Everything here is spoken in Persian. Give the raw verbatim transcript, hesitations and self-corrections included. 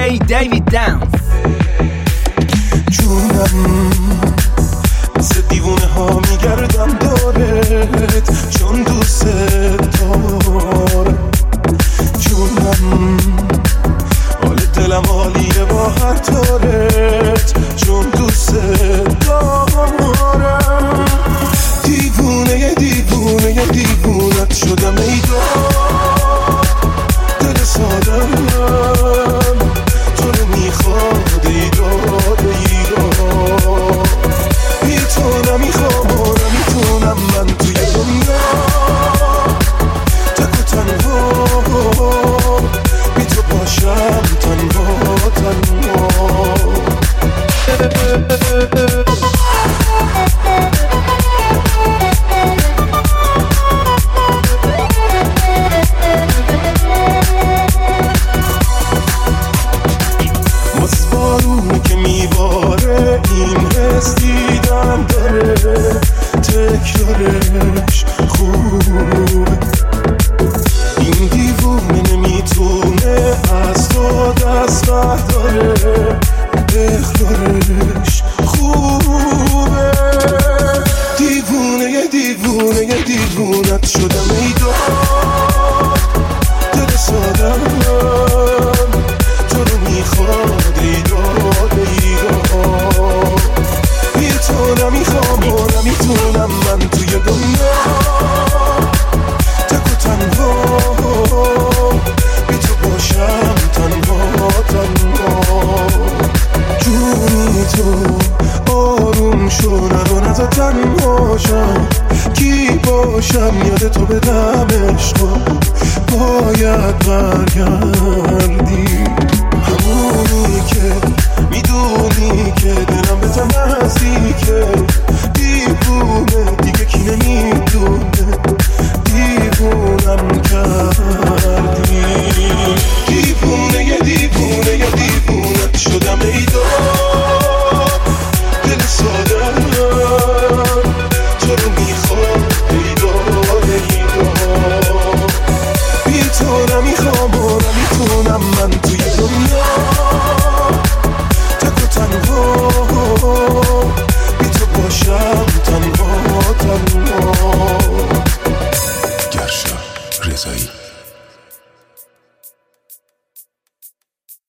دی دیوید داونز. جونم مثل دیوونه ها میگردم دارت چون دوست دارم. جونم حال دلم حالیه با هر تارت چون دوست دارم. دیوونه دیوونه دیوونت شدم ای دل سادم تو رو میخواد ای داد ای داد. بی تو نمیخوام نمیتونم من توی دنیا تک و تنها بی تو باشم تنها تنها. بارونی که میباره این حس دیدم داره تکرارش خوبه. این دیوونه نمیتونه از تو دست برداره اخلارش خوبه. دیوونه دیوونه دیوونت شدم ای داد دل سادم تو رو میخواد ای داد ای داد. بی تو نمیخوام و نمیتونم من توی دنیا تک و تنها بی تو باشم تنها تنها. جونی تو آروم شو نرو نزا تنهاشم کی باشم یاد تو بدم عشقا باید برگردی. همونی که میدونی که دلم به تو نزدیکه. دیوونه دیگه کی نمیدونه دیوونم کردی. دیوونه یه دیوونه یه دیوونت شدم ای داد دل سادم تو رو میخواد ای داد ای داد. بی تو نمیخوام و نمیتونم من توی دنیا تک و تنها بی تو باشم تنها تنها.